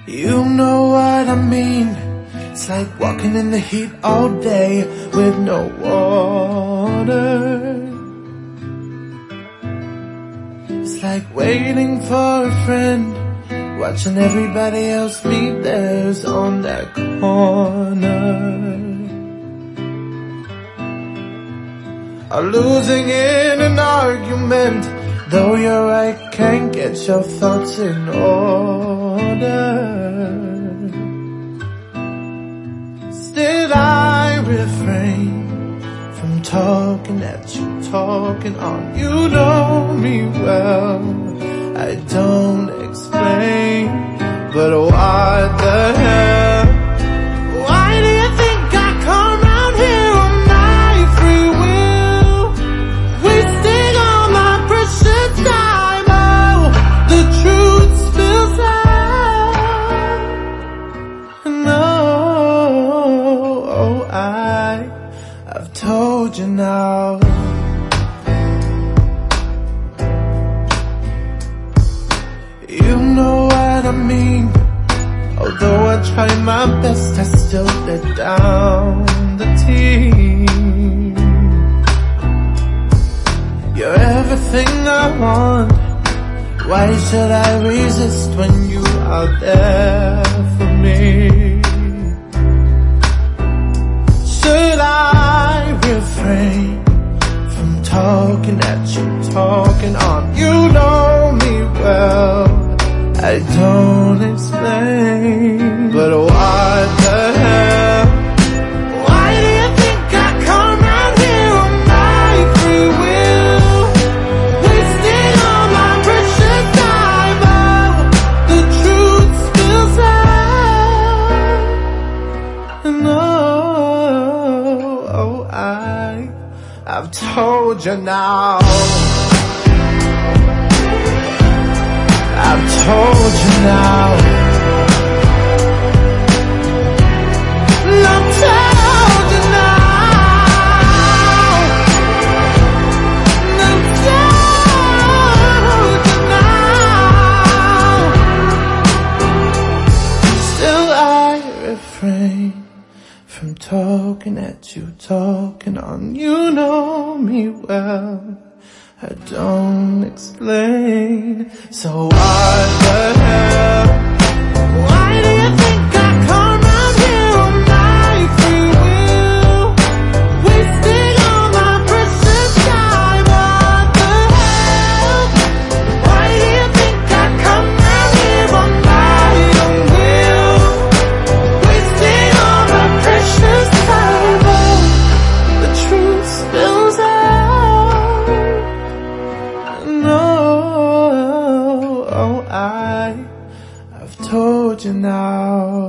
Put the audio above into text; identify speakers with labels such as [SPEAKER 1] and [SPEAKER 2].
[SPEAKER 1] You know what I mean. It's like walking in the heat all day with no water. It's like waiting for a friend, watching everybody else meet theirs on that corner. Or losing in an argument, though you're right, can't get your thoughts in order. Still I refrain from talking at you, talking on. You know me well, I don't explain, but what the hell? Why do you think I come round here on my free will, wasting all my precious time? Oh, the truth spills out, and I've told you now. You know what I mean. Although I try my best, I still let down the team. You're everything I want. Why should I resist when you are there for me? Should I refrain from talking at you, talking on? You know me well, I don't explain, but what the hell? Why do you think I come round here on my free will, wasting all my precious time? Oh, the truth spills out, and I've told you now. I've told you now. I've told you now. I've told you now. Still I refrain from talking at you, talking on. You know me well, I don't explain. So what the hell? Why do you think I come round here on my free will, wasting all my precious time? What the hell? Why do you think I come round here on my own will, wasting all my precious time? Oh, the truth spills out. I've told you now.